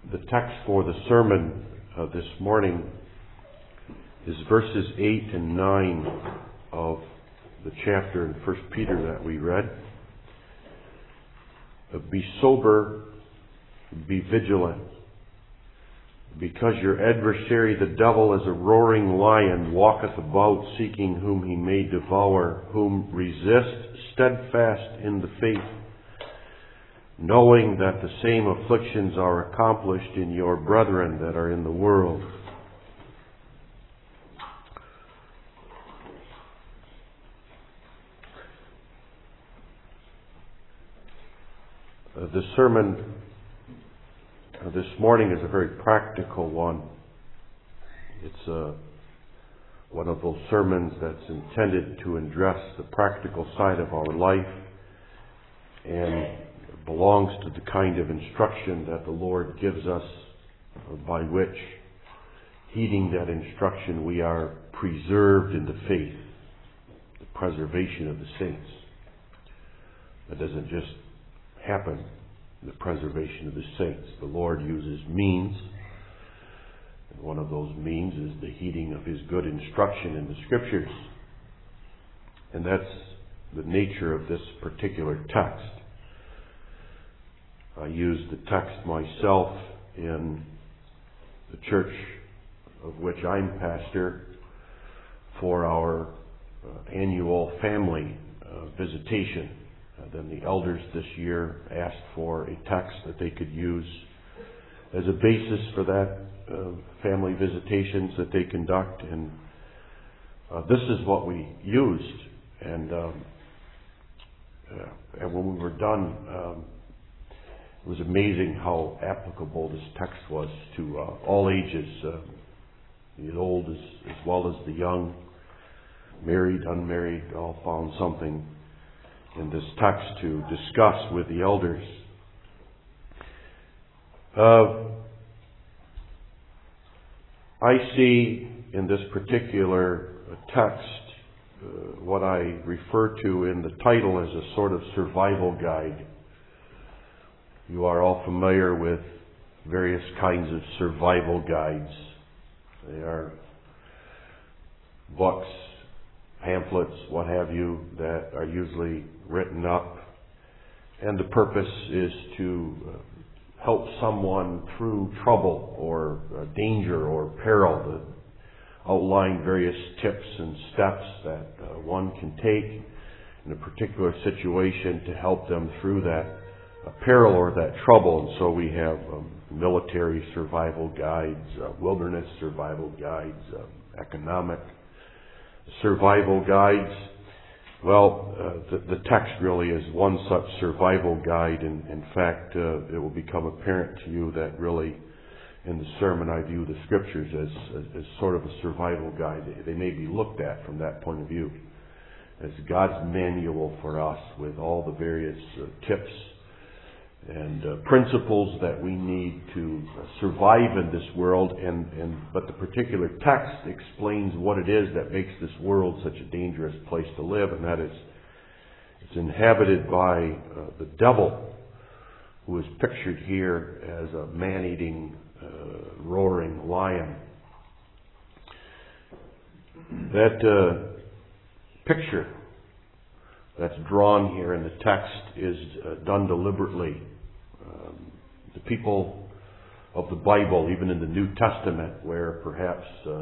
The text for the sermon this morning is verses 8 and 9 of the chapter in 1 Peter that we read. Be sober, be vigilant, because your adversary the devil as a roaring lion walketh about seeking whom he may devour, whom resist steadfast in the faith, knowing that the same afflictions are accomplished in your brethren that are in the world. The sermon this morning is a very practical one. It's one of those sermons that's intended to address the practical side of our life and belongs to the kind of instruction that the Lord gives us, by which, heeding that instruction, we are preserved in the faith, the preservation of the saints. That doesn't just happen, the preservation of the saints. The Lord uses means, and one of those means is the heeding of His good instruction in the Scriptures. And that's the nature of this particular text. I use the text myself in the church of which I'm pastor for our annual family visitation. Then the elders this year asked for a text that they could use as a basis for that family visitations that they conduct. And this is what we used. And when we were done, it was amazing how applicable this text was to all ages, the old as well as the young, married, unmarried, all found something in this text to discuss with the elders. I see in this particular text what I refer to in the title as a sort of survival guide. You are all familiar with various kinds of survival guides. They are books, pamphlets, what have you, that are usually written up. And the purpose is to help someone through trouble or danger or peril, to outline various tips and steps that one can take in a particular situation to help them through that peril or that trouble. And so we have military survival guides, wilderness survival guides, economic survival guides. Well, the text really is one such survival guide. And in fact, it will become apparent to you that really in the sermon I view the Scriptures as sort of a survival guide. They may be looked at from that point of view as God's manual for us with all the various tips and principles that we need to survive in this world, but the particular text explains what it is that makes this world such a dangerous place to live, and that is it's inhabited by the devil, who is pictured here as a man-eating, roaring lion. That picture that's drawn here in the text is done deliberately. The people of the Bible, even in the New Testament, where perhaps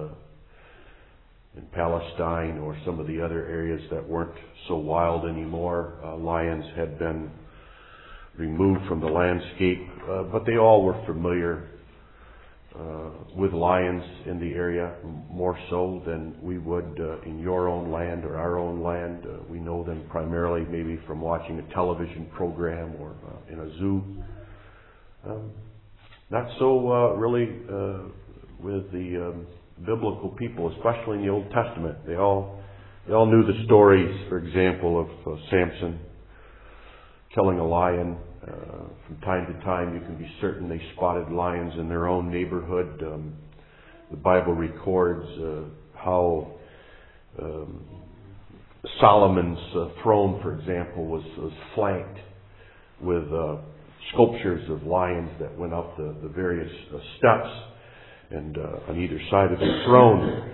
in Palestine or some of the other areas that weren't so wild anymore, lions had been removed from the landscape, but they all were familiar with lions in the area, more so than we would in your own land or our own land. We know them primarily maybe from watching a television program or in a zoo. Not so really with the biblical people, especially in the Old Testament. They all knew the stories, for example, of Samson killing a lion. From time to time, you can be certain they spotted lions in their own neighborhood. The Bible records how Solomon's throne, for example, was flanked with sculptures of lions that went up the various steps, and on either side of the throne.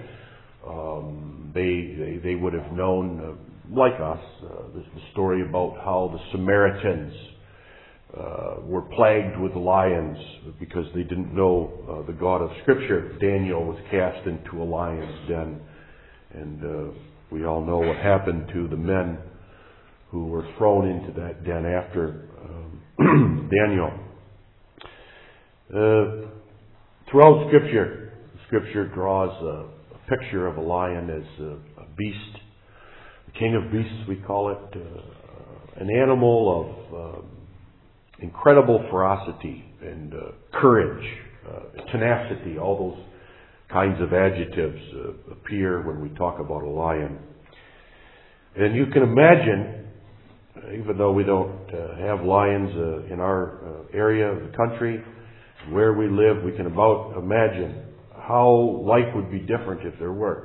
They would have known, like us, the story about how the Samaritans were plagued with lions because they didn't know the God of Scripture. Daniel was cast into a lion's den, and we all know what happened to the men who were thrown into that den after Daniel. Throughout Scripture draws a picture of a lion as a beast, the king of beasts we call it, an animal of incredible ferocity and courage, tenacity. All those kinds of adjectives appear when we talk about a lion. And you can imagine, even though we don't have lions in our area of the country, where we live, we can about imagine how life would be different if there were.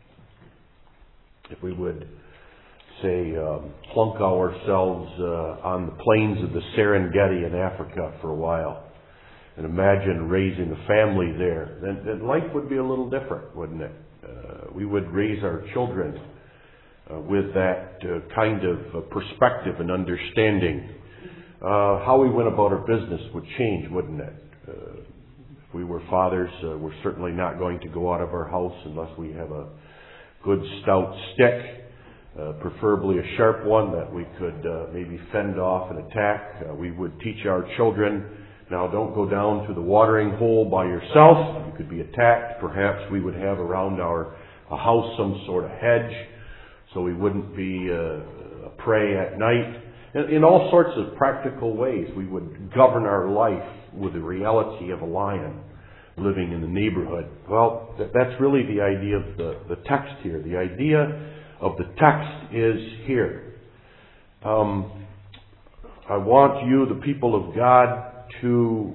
If we would, say, plunk ourselves on the plains of the Serengeti in Africa for a while and imagine raising a family there, then life would be a little different, wouldn't it? We would raise our children with that kind of perspective and understanding. How we went about our business would change, wouldn't it? If we were fathers, we're certainly not going to go out of our house unless we have a good stout stick, preferably a sharp one that we could maybe fend off an attack. We would teach our children, now don't go down to the watering hole by yourself. You could be attacked. Perhaps we would have around our house some sort of hedge so we wouldn't be a prey at night. In all sorts of practical ways, we would govern our life with the reality of a lion living in the neighborhood. Well, that's really the idea of the text here. The idea of the text is here. I want you, the people of God, to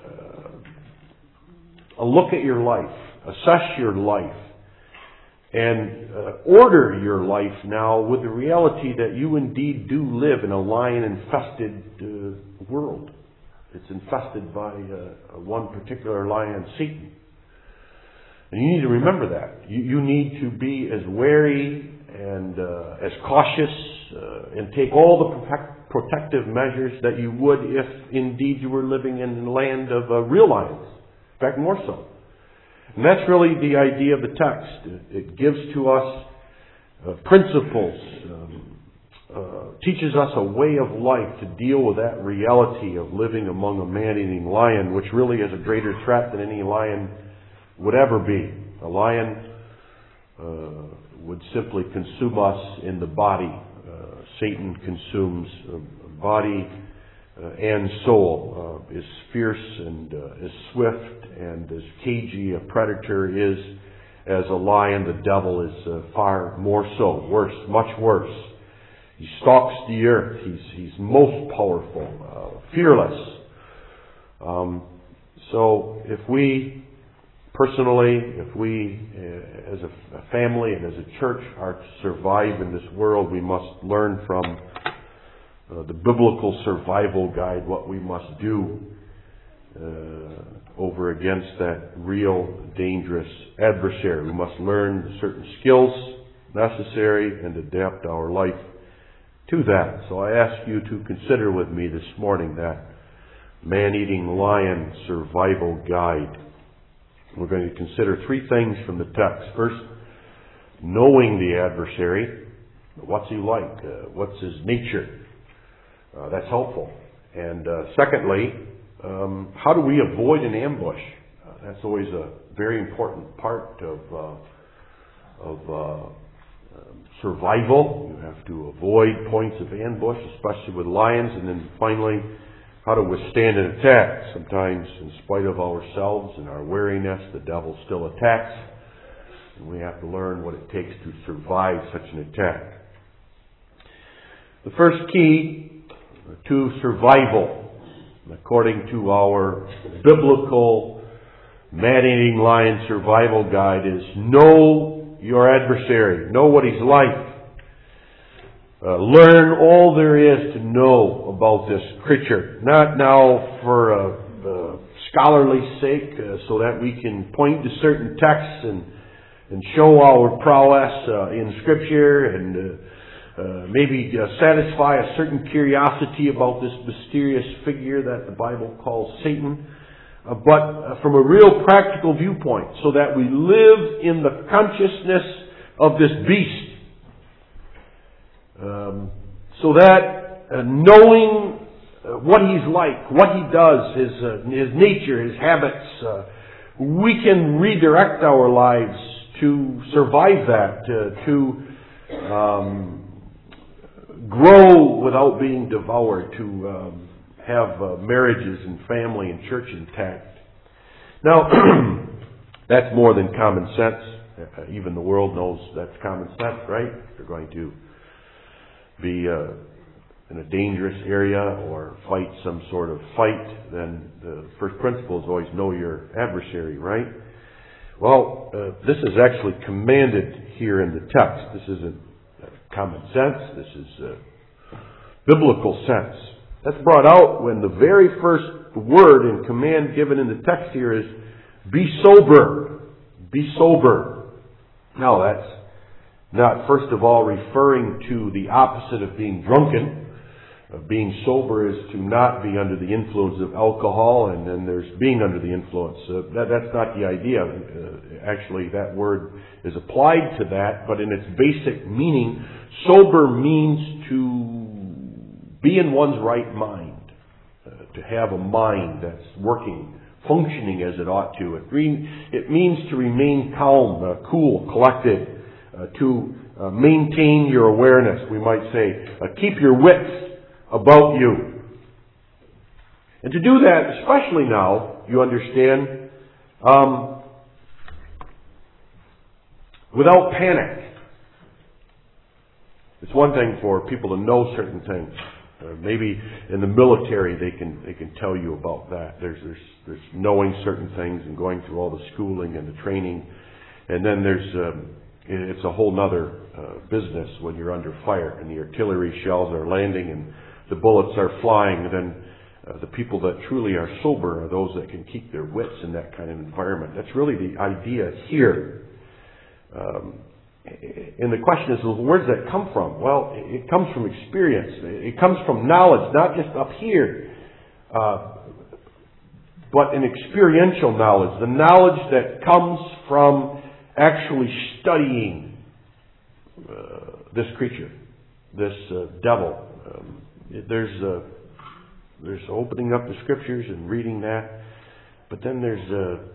look at your life, assess your life, and order your life now with the reality that you indeed do live in a lion-infested world. It's infested by one particular lion, Satan. And you need to remember that. You need to be as wary and as cautious and take all the protective measures that you would if indeed you were living in the land of real lions. In fact, more so. And that's really the idea of the text. It gives to us principles, teaches us a way of life to deal with that reality of living among a man-eating lion, which really is a greater threat than any lion would ever be. A lion would simply consume us in the body. Satan consumes body and soul, is fierce and is swift and as cagey a predator is as a lion. The devil is far more so, worse, much worse. He stalks the earth. He's most powerful, fearless. So if we personally, if we as a family and as a church are to survive in this world, we must learn from the biblical survival guide what we must do over against that real dangerous adversary. We must learn certain skills necessary and adapt our life to that. So I ask you to consider with me this morning that man-eating lion survival guide. We're going to consider three things from the text. First, knowing the adversary. What's he like? What's his nature? That's helpful. And secondly, how do we avoid an ambush? That's always a very important part of survival. You have to avoid points of ambush, especially with lions. And then finally, how to withstand an attack. Sometimes, in spite of ourselves and our wariness, the devil still attacks. And we have to learn what it takes to survive such an attack. The first key to survival, according to our biblical man-eating lion survival guide, is know your adversary. Know what he's like. learn all there is to know about this creature. Not now for scholarly sake, so that we can point to certain texts and show our prowess in Scripture and maybe satisfy a certain curiosity about this mysterious figure that the Bible calls Satan, but from a real practical viewpoint, so that we live in the consciousness of this beast. So that knowing what he's like, what he does, his nature, his habits, we can redirect our lives to survive that, to grow without being devoured, to have marriages and family and church intact. Now, that's more than common sense. Even the world knows that's common sense, right? If you're going to be in a dangerous area or fight some sort of fight, then the first principle is always know your adversary, right? Well, this is actually commanded here in the text. This isn't common sense. This is biblical sense. That's brought out when the very first word and command given in the text here is, be sober. Be sober. Now that's not, first of all, referring to the opposite of being drunken. Being sober is to not be under the influence of alcohol, and then there's being under the influence. That's not the idea. Actually, that word is applied to that, but in its basic meaning, sober means to be in one's right mind, to have a mind that's working, functioning as it ought to. It means to remain calm, cool, collected, to maintain your awareness, we might say. Keep your wits about you. And to do that, especially now, you understand, without panic. It's one thing for people to know certain things. Maybe in the military they can tell you about that. There's knowing certain things and going through all the schooling and the training. And then it's a whole nother business when you're under fire and the artillery shells are landing and the bullets are flying. Then the people that truly are sober are those that can keep their wits in that kind of environment. That's really the idea here. And the question is, well, where does that come from? Well, it comes from experience. It comes from knowledge, not just up here, but an experiential knowledge. The knowledge that comes from actually studying this creature, this devil. There's opening up the Scriptures and reading that, but then there's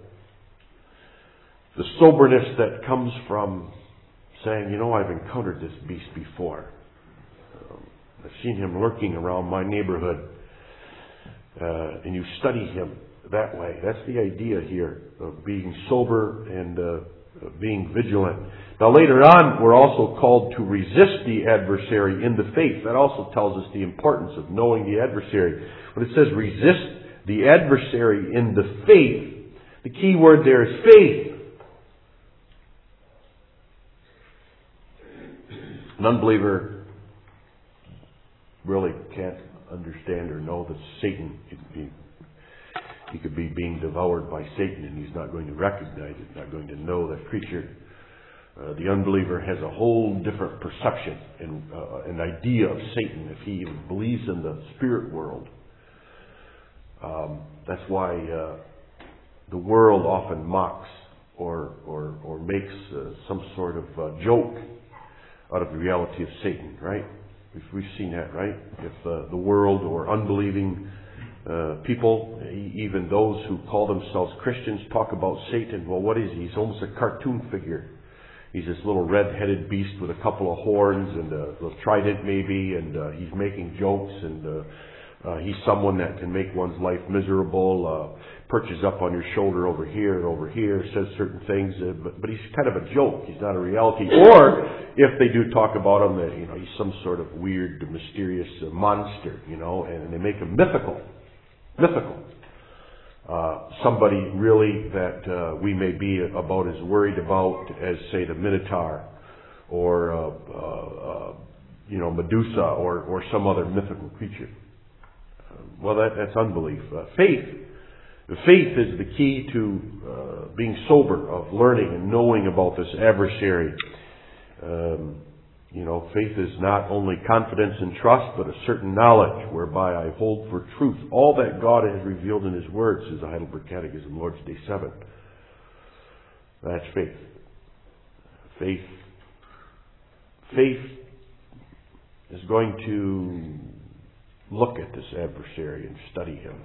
the soberness that comes from saying, I've encountered this beast before. I've seen him lurking around my neighborhood, and you study him that way. That's the idea here of being sober and being vigilant. Now later on, we're also called to resist the adversary in the faith. That also tells us the importance of knowing the adversary. When it says resist the adversary in the faith, the key word there is faith. An unbeliever really can't understand or know that Satan, he could be being devoured by Satan and he's not going to recognize it, not going to know that creature. The unbeliever has a whole different perception and an idea of Satan if he even believes in the spirit world. That's why the world often mocks or makes some sort of joke out of the reality of Satan, right? We've seen that, right? If the world or unbelieving people, even those who call themselves Christians, talk about Satan, well, what is he? He's almost a cartoon figure. He's this little red-headed beast with a couple of horns and a little trident maybe, and he's making jokes, and he's someone that can make one's life miserable, perches up on your shoulder over here, says certain things, but he's kind of a joke. He's not a reality. Or if they do talk about him, that he's some sort of weird, mysterious monster, and they make him mythical. Somebody really that we may be about as worried about as, say, the Minotaur or Medusa or some other mythical creature. Well, that's unbelief. Faith is the key to being sober, of learning and knowing about this adversary. Faith is not only confidence and trust, but a certain knowledge whereby I hold for truth all that God has revealed in His Word, says the Heidelberg Catechism, Lord's Day 7. That's faith. Faith is going to look at this adversary and study him.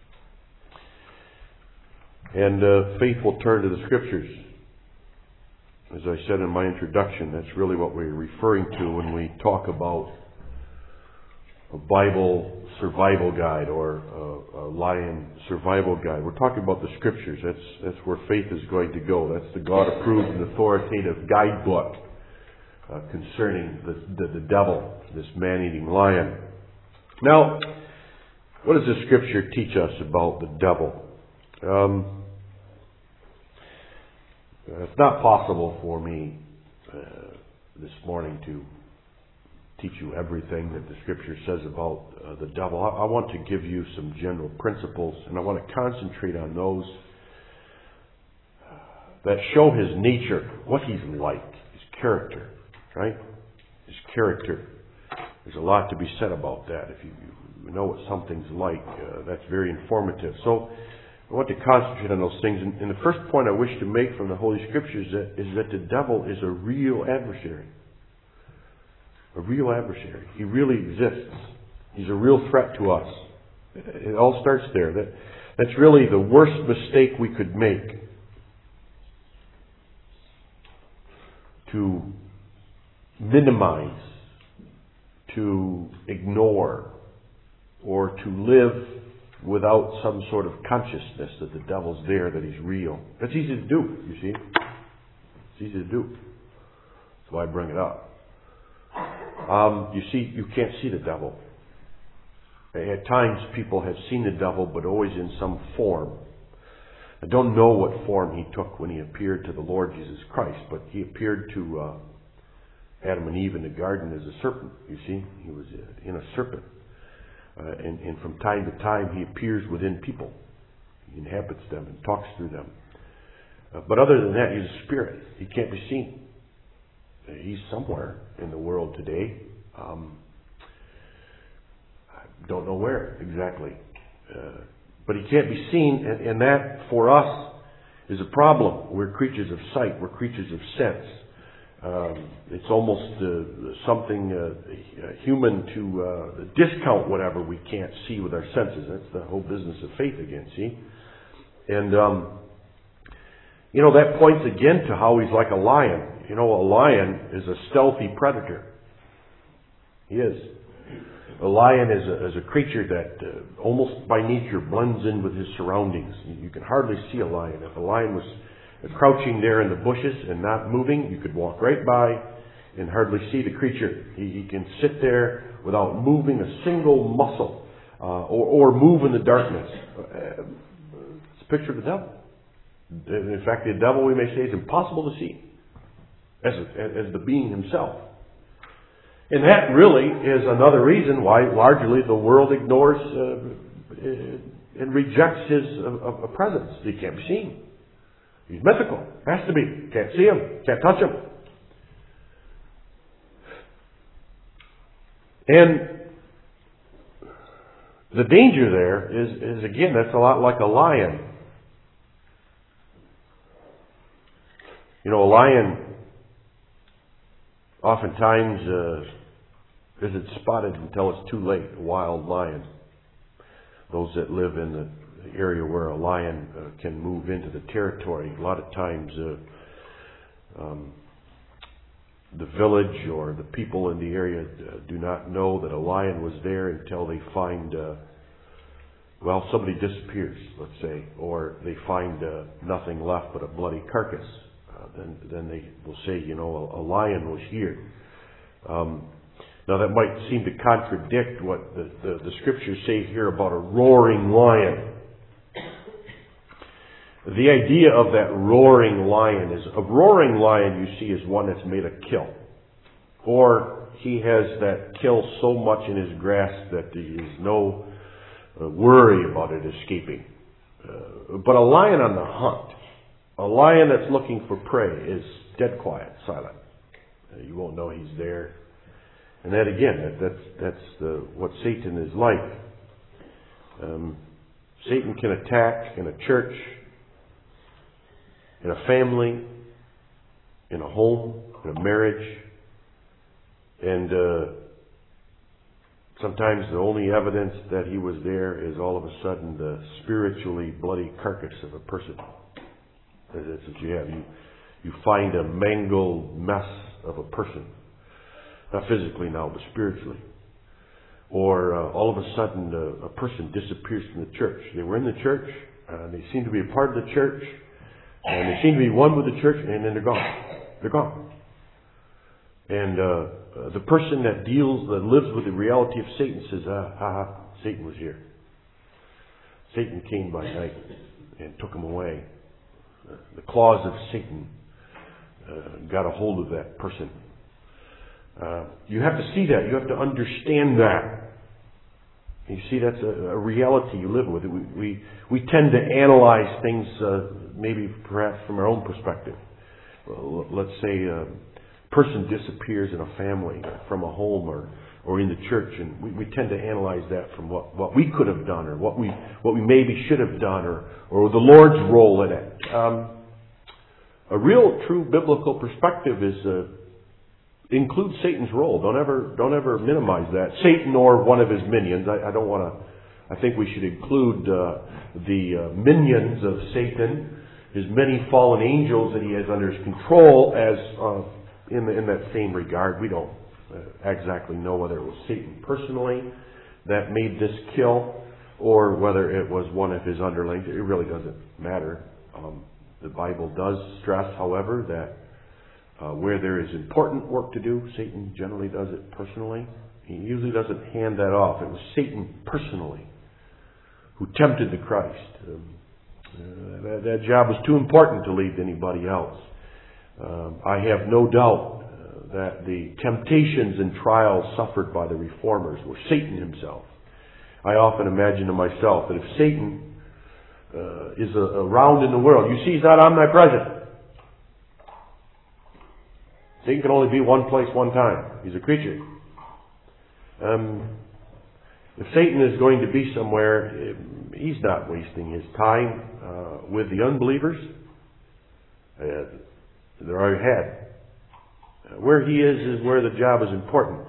And faith will turn to the Scriptures. As I said in my introduction, that's really what we're referring to when we talk about a Bible survival guide or a lion survival guide. We're talking about the Scriptures. That's where faith is going to go. That's the God-approved and authoritative guidebook concerning the devil, this man-eating lion. Now, what does the Scripture teach us about the devil? It's not possible for me this morning to teach you everything that the Scripture says about the devil. I want to give you some general principles, and I want to concentrate on those that show his nature, what he's like, his character, right? His character. There's a lot to be said about that. If you know what something's like, that's very informative. So I want to concentrate on those things. And the first point I wish to make from the Holy Scriptures is that the devil is a real adversary. A real adversary. He really exists. He's a real threat to us. It all starts there. That's really the worst mistake we could make. To minimize, to ignore, or to live without some sort of consciousness that the devil's there, that he's real. That's easy to do, you see. It's easy to do. That's why I bring it up. You see, you can't see the devil. At times people have seen the devil, but always in some form. I don't know what form he took when he appeared to the Lord Jesus Christ, but he appeared to Adam and Eve in the garden as a serpent, you see. He was in a serpent. And from time to time he appears within people. He inhabits them and talks through them. But other than that, he's a spirit. He can't be seen. He's somewhere in the world today. I don't know where exactly. But he can't be seen, and that for us is a problem. We're creatures of sight. We're creatures of sense. It's almost something human to discount whatever we can't see with our senses. That's the whole business of faith again, see? And, that points again to how he's like a lion. A lion is a stealthy predator. He is. A lion is a creature that almost by nature blends in with his surroundings. You can hardly see a lion. If a lion was crouching there in the bushes and not moving, you could walk right by and hardly see the creature. He can sit there without moving a single muscle or move in the darkness. It's a picture of the devil. In fact, the devil, we may say, is impossible to see as the being himself. And that really is another reason why largely the world ignores and rejects his presence. He can't be seen. He's mythical. Has to be. Can't see him. Can't touch him. And the danger there is again, that's a lot like a lion. A lion oftentimes isn't spotted until it's too late. A wild lion. Those that live in the area where a lion can move into the territory, a lot of times the village or the people in the area do not know that a lion was there until they find, somebody disappears, let's say, or they find nothing left but a bloody carcass. Then they will say, a lion was here. Now that might seem to contradict what the Scriptures say here about a roaring lion. The idea of that roaring lion is, a roaring lion, you see, is one that's made to kill. Or he has that kill so much in his grasp that there is no worry about it escaping. But a lion on the hunt, a lion that's looking for prey, is dead quiet, silent. You won't know he's there. And that again, that's what Satan is like. Satan can attack in a church, in a family, in a home, in a marriage, and sometimes the only evidence that he was there is all of a sudden the spiritually bloody carcass of a person. That's what you have. You find a mangled mess of a person. Not physically now, but spiritually. Or all of a sudden a person disappears from the church. They were in the church, they seem to be a part of the church, and they seem to be one with the church, and then they're gone. They're gone. And the person that lives with the reality of Satan says, Satan was here. Satan came by night and took him away. The claws of Satan got a hold of that person. You have to see that. You have to understand that. You see, that's a reality you live with. We tend to analyze things maybe perhaps from our own perspective. Let's say a person disappears in a family, from a home, or in the church, and we tend to analyze that from what we could have done, or what we maybe should have done, or the Lord's role in it. A real, true biblical perspective includes Satan's role. Don't ever minimize that. Satan or one of his minions. I think we should include the minions of Satan, his many fallen angels that he has under his control, as in that same regard. We don't exactly know whether it was Satan personally that made this kill, or whether it was one of his underlings. It really doesn't matter. The Bible does stress, however, that where there is important work to do, Satan generally does it personally. He usually doesn't hand that off. It was Satan personally who tempted the Christ. That job was too important to leave to anybody else. I have no doubt that the temptations and trials suffered by the reformers were Satan himself. I often imagine to myself that if Satan is around in the world, you see he's not omnipresent. Satan can only be one place, one time. He's a creature. If Satan is going to be somewhere, he's not wasting his time with the unbelievers. They're already had. Where he is where the job is important.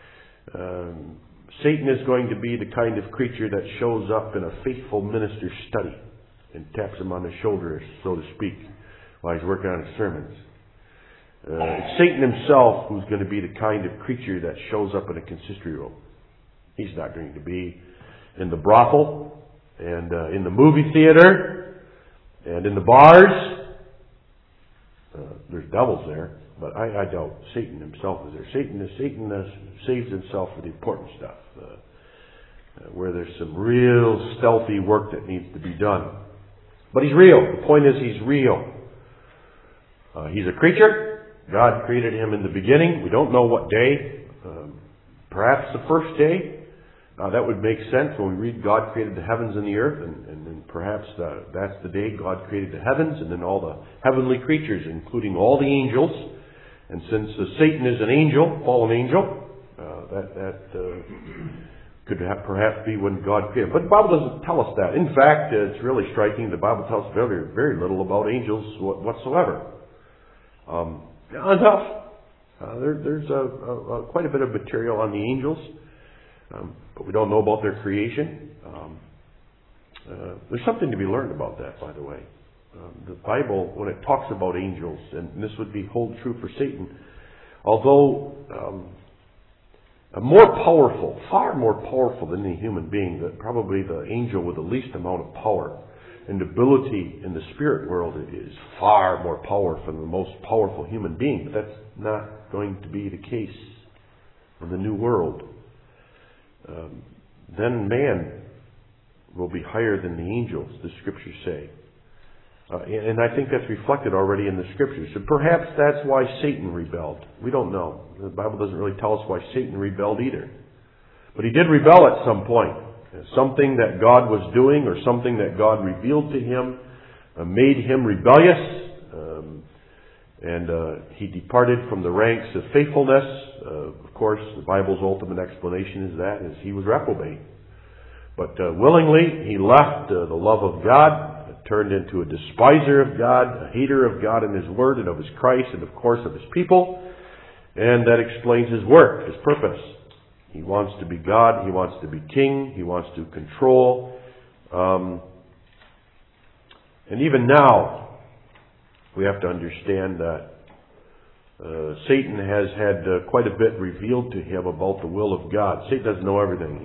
Satan is going to be the kind of creature that shows up in a faithful minister's study and taps him on the shoulder, so to speak, while he's working on his sermons. It's Satan himself who's going to be the kind of creature that shows up in a consistory room. He's not going to be in the brothel and in the movie theater and in the bars. There's devils there, but I doubt Satan himself is there. Satan saves himself for the important stuff, where there's some real stealthy work that needs to be done. But he's real. The point is, he's real. He's a creature. God created him in the beginning. We don't know what day. Perhaps the first day. That would make sense when we read God created the heavens and the earth, and then perhaps that's the day God created the heavens, and then all the heavenly creatures, including all the angels. And since Satan is an angel, fallen angel, that could perhaps be when God created. But the Bible doesn't tell us that. In fact, it's really striking. The Bible tells us very, very little about angels whatsoever. Enough. There's quite a bit of material on the angels. But we don't know about their creation. There's something to be learned about that, by the way. The Bible, when it talks about angels, and this would hold true for Satan, although far more powerful than any human being, that probably the angel with the least amount of power and ability in the spirit world is far more powerful than the most powerful human being. But that's not going to be the case in the new world. Then man will be higher than the angels, the scriptures say. And I think that's reflected already in the Scriptures. So perhaps that's why Satan rebelled. We don't know. The Bible doesn't really tell us why Satan rebelled either. But he did rebel at some point. Something that God was doing or something that God revealed to him made him rebellious. And he departed from the ranks of faithfulness. Of course, the Bible's ultimate explanation is he was reprobate. But willingly, he left the love of God, turned into a despiser of God, a hater of God and His Word and of His Christ and, of course, of His people. And that explains his work, his purpose. He wants to be God. He wants to be king. He wants to control. And even now, we have to understand that Satan has had quite a bit revealed to him about the will of God. Satan doesn't know everything.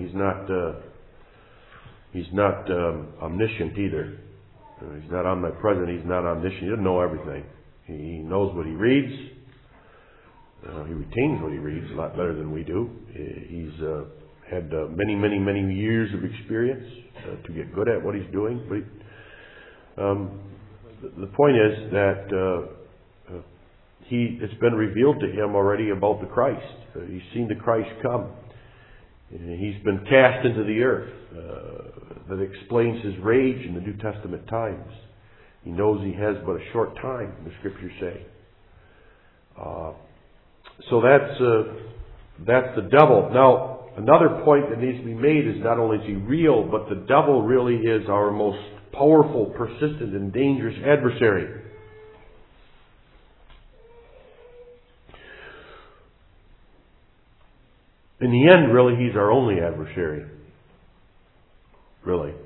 He's not omniscient either. He's not omnipresent. He's not omniscient. He doesn't know everything. He knows what he reads. He retains what he reads a lot better than we do. He's had many years of experience to get good at what he's doing. But the point is that it's been revealed to him already about the Christ. He's seen the Christ come. He's been cast into the earth. That explains his rage in the New Testament times. He knows he has but a short time, the Scriptures say. So that's the devil. Now, another point that needs to be made is not only is he real, but the devil really is our most powerful, persistent, and dangerous adversary. In the end, really, he's our only adversary. Really.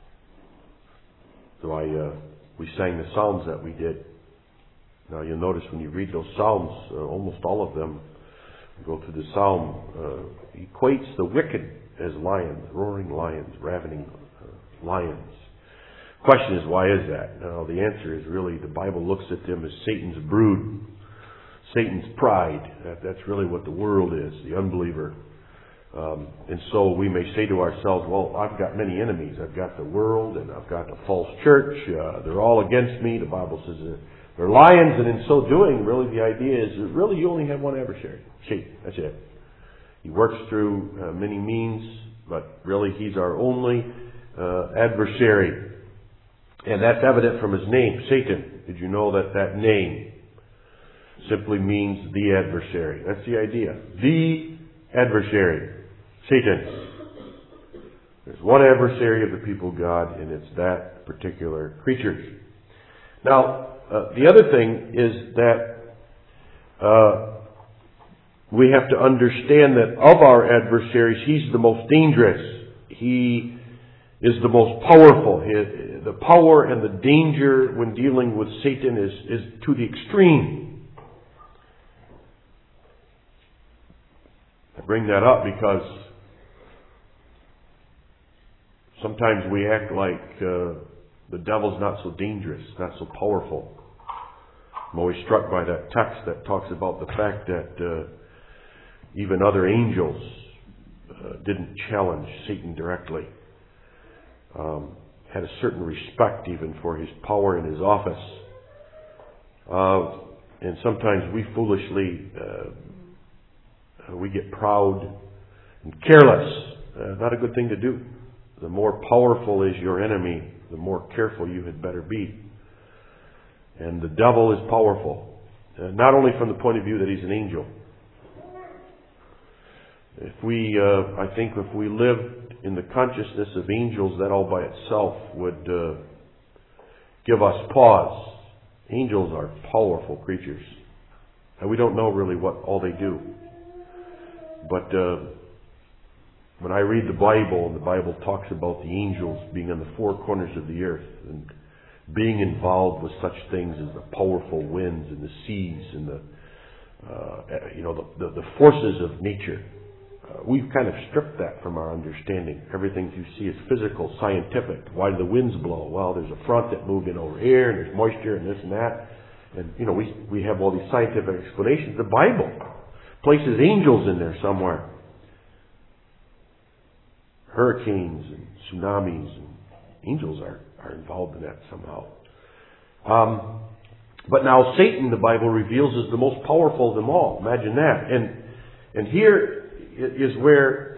So we sang the Psalms that we did. Now you'll notice when you read those Psalms, almost all of them go through the Psalm, equates the wicked as lions, roaring lions, ravening lions. Question is, why is that? Now the answer is really the Bible looks at them as Satan's brood, Satan's pride. That's really what the world is, the unbeliever. And so we may say to ourselves, well, I've got many enemies. I've got the world and I've got the false church. They're all against me. The Bible says they're lions, and in so doing, really the idea is that really you only have one adversary. Satan. That's it. He works through many means, but really he's our only adversary. And that's evident from his name, Satan. Did you know that name simply means the adversary? That's the idea. The adversary. Satan. There's one adversary of the people of God, and it's that particular creature. Now, the other thing is that we have to understand that of our adversaries, he's the most dangerous. He is the most powerful. The power and the danger when dealing with Satan is to the extreme. I bring that up because sometimes we act like the devil's not so dangerous, not so powerful. I'm always struck by that text that talks about the fact that even other angels didn't challenge Satan directly. Had a certain respect even for his power and his office. And sometimes we foolishly we get proud and careless. Not a good thing to do. The more powerful is your enemy, the more careful you had better be. And the devil is powerful. Not only from the point of view that he's an angel. I think if we lived in the consciousness of angels, that all by itself would give us pause. Angels are powerful creatures. And we don't know really what all they do. But when I read the Bible, and the Bible talks about the angels being on the four corners of the earth and being involved with such things as the powerful winds and the seas and the forces of nature, we've kind of stripped that from our understanding. Everything you see is physical, scientific. Why do the winds blow? Well, there's a front that moved in over here, and there's moisture and this and that. And we have all these scientific explanations. The Bible places angels in there somewhere. Hurricanes and tsunamis, and angels are involved in that somehow. But now Satan, the Bible reveals, is the most powerful of them all. Imagine that. And here is where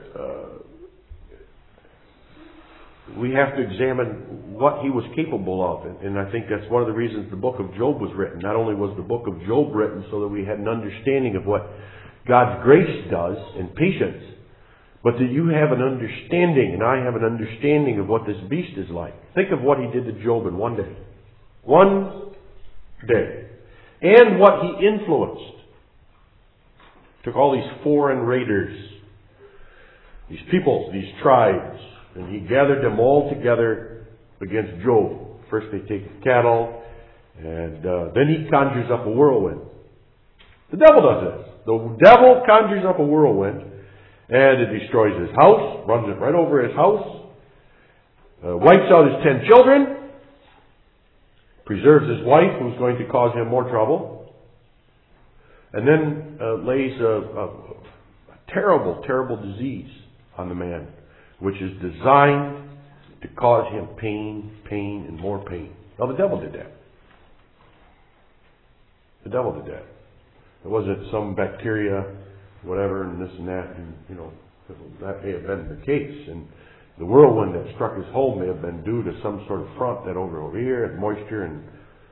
we have to examine what he was capable of. And I think that's one of the reasons the book of Job was written. Not only was the book of Job written so that we had an understanding of what God's grace does and patience, but that you have an understanding, and I have an understanding of what this beast is like. Think of what he did to Job in one day. One day. And what he influenced. Took all these foreign raiders, these peoples, these tribes, and he gathered them all together against Job. First they take his cattle, and then he conjures up a whirlwind. The devil does this. The devil conjures up a whirlwind, and it destroys his house, runs it right over his house, wipes out his 10 children, preserves his wife, who's going to cause him more trouble, and then lays a terrible, terrible disease on the man, which is designed to cause him pain, and more pain. Now, the devil did that. The devil did that. It wasn't some bacteria, whatever, and this and that, and, that may have been the case. And the whirlwind that struck his home may have been due to some sort of front that over here had moisture, and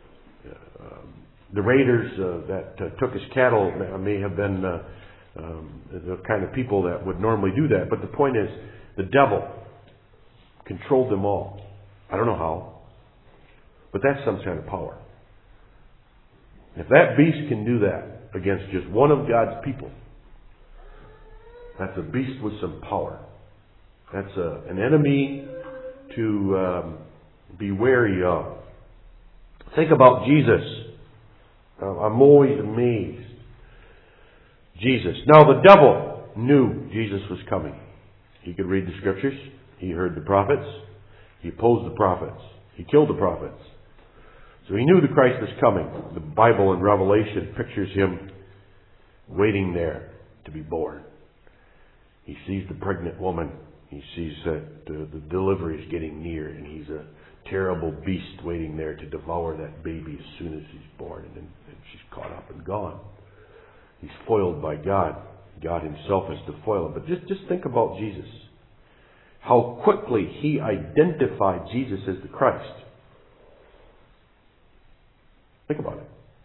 the raiders that took his cattle may have been the kind of people that would normally do that. But the point is, the devil controlled them all. I don't know how, but that's some kind of power. If that beast can do that against just one of God's people, that's a beast with some power. That's an enemy to be wary of. Think about Jesus. I'm always amazed. Jesus. Now the devil knew Jesus was coming. He could read the scriptures. He heard the prophets. He opposed the prophets. He killed the prophets. So he knew the Christ was coming. The Bible in Revelation pictures him waiting there to be born. He sees the pregnant woman. He sees that the delivery is getting near, and he's a terrible beast waiting there to devour that baby as soon as he's born, and she's caught up and gone. He's foiled by God. God himself is to foil him. But just think about Jesus. How quickly he identified Jesus as the Christ. Think about it.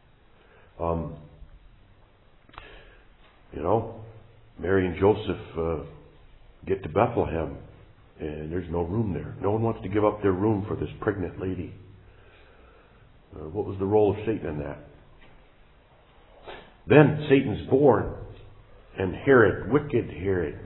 Mary and Joseph get to Bethlehem, and there's no room there. No one wants to give up their room for this pregnant lady. What was the role of Satan in that? Then Satan's born, and Herod, wicked Herod,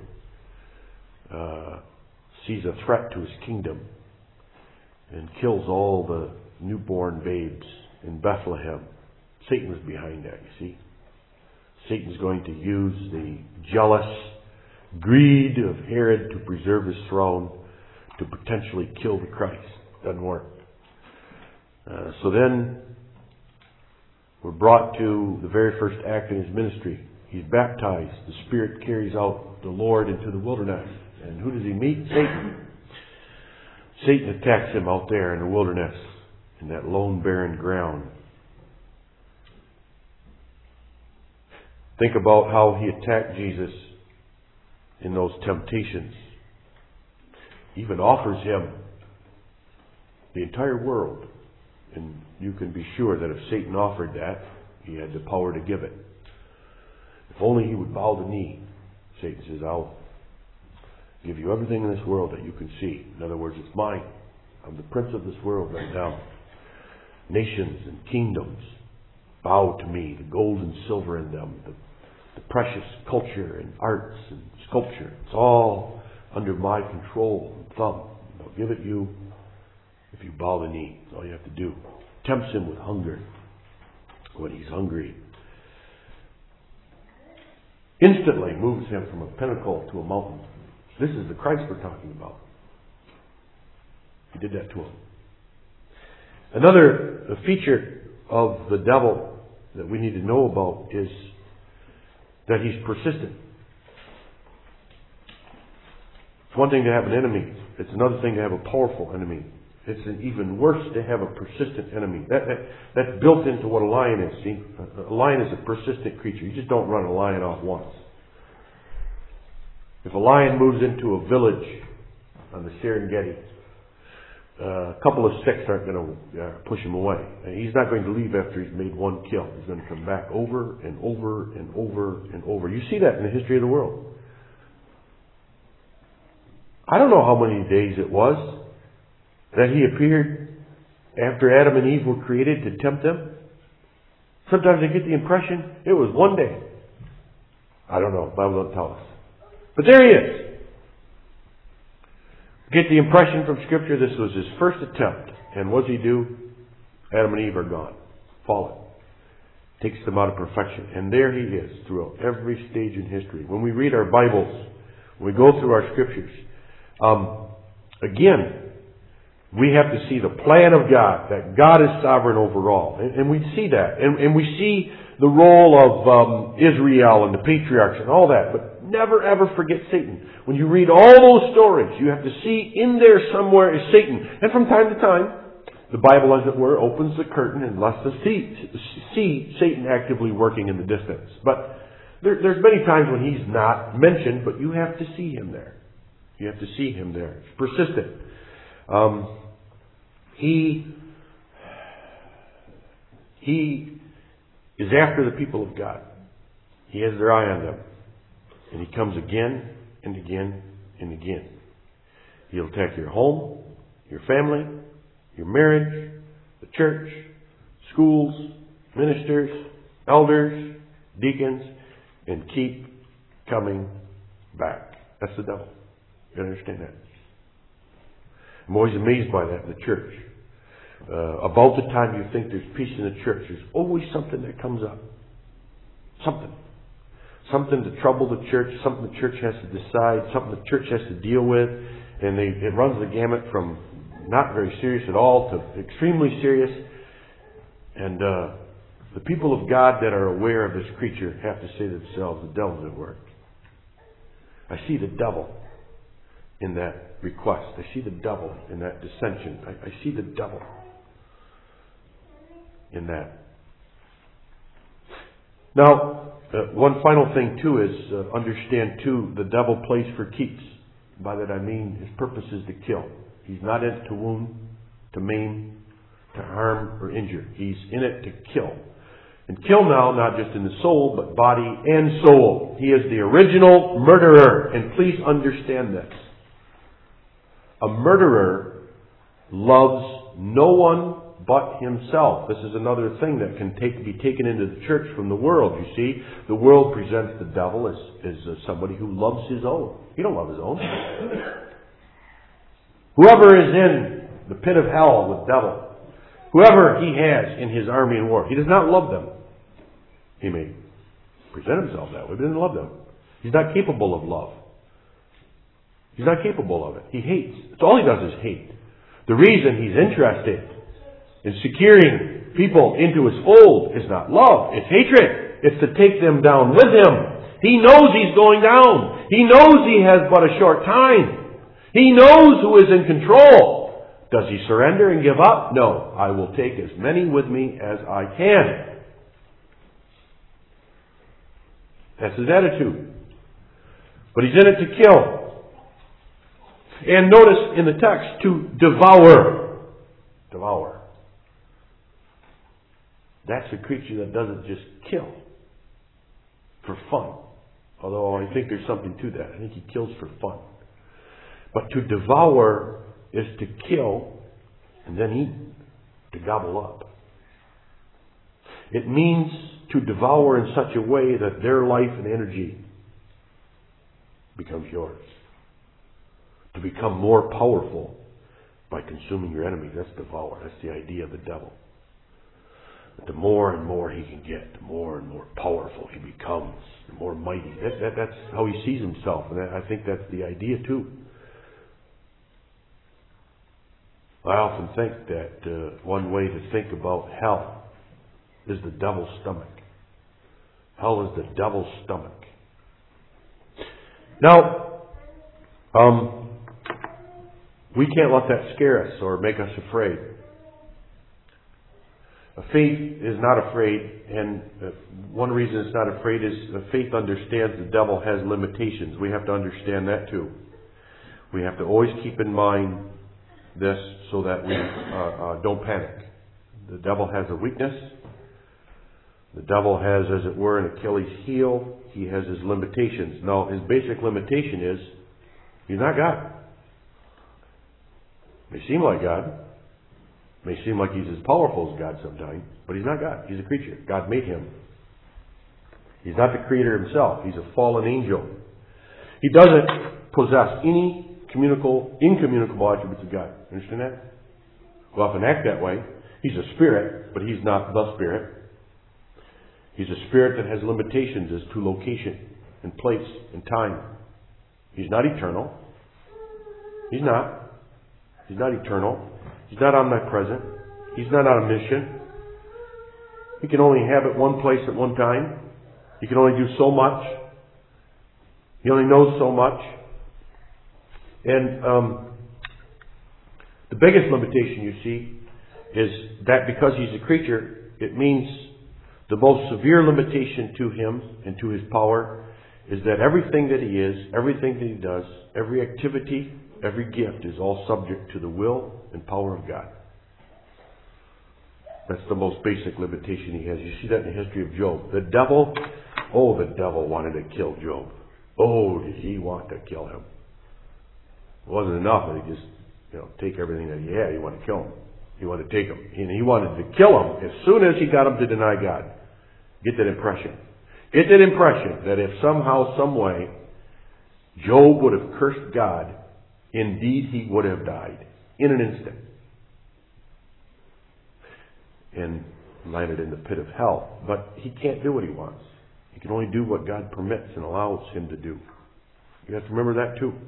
sees a threat to his kingdom and kills all the newborn babes in Bethlehem. Satan was behind that, you see. Satan's going to use the jealous greed of Herod to preserve his throne, to potentially kill the Christ. Doesn't work. So then we're brought to the very first act in his ministry. He's baptized. The Spirit carries out the Lord into the wilderness. And who does he meet? Satan. Satan attacks him out there in the wilderness, in that lone, barren ground. Think about how he attacked Jesus in those temptations. He even offers him the entire world. And you can be sure that if Satan offered that, he had the power to give it. If only he would bow the knee. Satan says, I'll give you everything in this world that you can see. In other words, it's mine. I'm the prince of this world right now. Nations and kingdoms bow to me. The gold and silver in them. The precious culture and arts and sculpture. It's all under my control and thumb. I'll give it you if you bow the knee. That's all you have to do. Tempts him with hunger when he's hungry. Instantly moves him from a pinnacle to a mountain. This is the Christ we're talking about. He did that to him. Another feature of the devil that we need to know about is that he's persistent. It's one thing to have an enemy. It's another thing to have a powerful enemy. It's even worse to have a persistent enemy. That's built into what a lion is. See, a lion is a persistent creature. You just don't run a lion off once. If a lion moves into a village on the Serengeti, a couple of sticks aren't going to push him away. He's not going to leave after he's made one kill. He's going to come back over and over and over and over. You see that in the history of the world. I don't know how many days it was that he appeared after Adam and Eve were created to tempt them. Sometimes I get the impression it was one day. I don't know. The Bible doesn't tell us. But there he is. Get the impression from Scripture this was his first attempt. And what does he do? Adam and Eve are gone. Fallen. Takes them out of perfection. And there he is throughout every stage in history. When we read our Bibles, when we go through our Scriptures, again, we have to see the plan of God, that God is sovereign over all. And we see that. And we see the role of Israel and the patriarchs and all that. But never ever forget Satan. When you read all those stories, you have to see in there somewhere is Satan. And from time to time, the Bible, as it were, opens the curtain and lets us see Satan actively working in the distance. But there's many times when he's not mentioned, but you have to see him there. You have to see him there. It's persistent. He is after the people of God. He has their eye on them. And he comes again and again and again. He'll attack your home, your family, your marriage, the church, schools, ministers, elders, deacons, and keep coming back. That's the devil. You understand that? I'm always amazed by that in the church. About the time you think there's peace in the church, there's always something that comes up. Something to trouble the church, something the church has to decide, something the church has to deal with. And it runs the gamut from not very serious at all to extremely serious. And the people of God that are aware of this creature have to say to themselves, the devil's at work. I see the devil in that request. I see the devil in that dissension. I see the devil in that. Now, one final thing too is understand too, the devil plays for keeps. By that I mean his purpose is to kill. He's not in it to wound, to maim, to harm or injure. He's in it to kill. And kill now, not just in the soul, but body and soul. He is the original murderer. And please understand this. A murderer loves no one but himself. This is another thing that can be taken into the church from the world. You see, the world presents the devil as somebody who loves his own. He don't love his own. Whoever is in the pit of hell with the devil, whoever he has in his army and war, he does not love them. He may present himself that way, but he doesn't love them. He's not capable of love. He's not capable of it. He hates. That's all he does is hate. The reason he's interested in securing people into his fold is not love. It's hatred. It's to take them down with him. He knows he's going down. He knows he has but a short time. He knows who is in control. Does he surrender and give up? No. I will take as many with me as I can. That's his attitude. But he's in it to kill. And notice in the text, to devour. Devour. That's a creature that doesn't just kill for fun. Although I think there's something to that. I think he kills for fun. But to devour is to kill and then eat, to gobble up. It means to devour in such a way that their life and energy becomes yours. To become more powerful by consuming your enemy. That's devour. That's the idea of the devil. But the more and more he can get, the more and more powerful he becomes, the more mighty. That's how he sees himself. And I think that's the idea too. I often think that one way to think about hell is the devil's stomach. Hell is the devil's stomach. Now, We can't let that scare us or make us afraid. Faith is not afraid, and one reason it's not afraid is faith understands the devil has limitations. We have to understand that too. We have to always keep in mind this so that we don't panic. The devil has a weakness. The devil has, as it were, an Achilles heel. He has his limitations. Now, his basic limitation is he's not God. May seem like God. May seem like he's as powerful as God sometimes, but he's not God. He's a creature. God made him. He's not the creator himself. He's a fallen angel. He doesn't possess any incommunicable attributes of God. Understand that? We often act that way. He's a spirit, but he's not the spirit. He's a spirit that has limitations as to location and place and time. He's not eternal. He's not. He's not eternal. He's not omnipresent. He's not omniscient. He can only inhabit one place at one time. He can only do so much. He only knows so much. And the biggest limitation you see is that because he's a creature, it means the most severe limitation to him and to his power is that everything that he is, everything that he does, every activity, every gift is all subject to the will and power of God. That's the most basic limitation he has. You see that in the history of Job. The devil wanted to kill Job. Oh, did he want to kill him? It wasn't enough that he just, take everything that he had. He wanted to kill him. He wanted to take him. And he wanted to kill him as soon as he got him to deny God. Get that impression. Get that impression that if somehow, some way, Job would have cursed God, indeed he would have died in an instant and landed in the pit of hell. But he can't do what he wants. He can only do what God permits and allows him to do. You have to remember that too.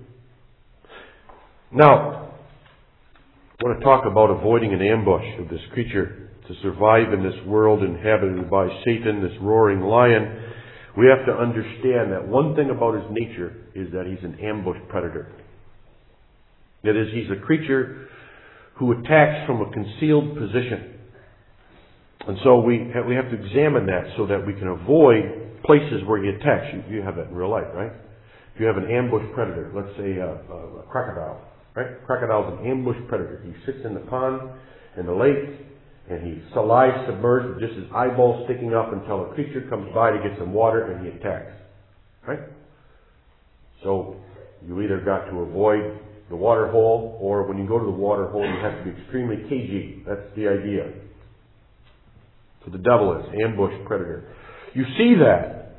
Now, I want to talk about avoiding an ambush of this creature to survive in this world inhabited by Satan, this roaring lion. We have to understand that one thing about his nature is that he's an ambush predator. That is, he's a creature who attacks from a concealed position. And so we have to examine that so that we can avoid places where he attacks. You have that in real life, right? If you have an ambush predator, let's say a crocodile, right? Crocodile's an ambush predator. He sits in the pond, in the lake, and he lies submerged with just his eyeballs sticking up until a creature comes by to get some water and he attacks. Right? So you either got to avoid the water hole, or when you go to the water hole you have to be extremely cagey. That's the idea. So the devil is ambush predator. You see that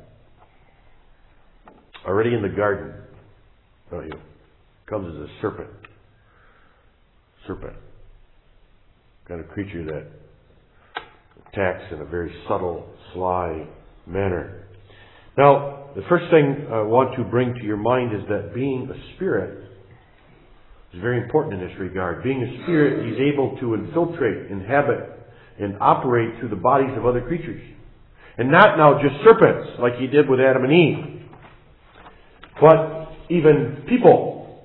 already in the garden, don't you? Comes as a serpent. Serpent. Kind of creature that attacks in a very subtle, sly manner. Now, the first thing I want to bring to your mind is that being a spirit is very important in this regard. Being a spirit, he's able to infiltrate, inhabit, and operate through the bodies of other creatures. And not now just serpents, like he did with Adam and Eve, but even people.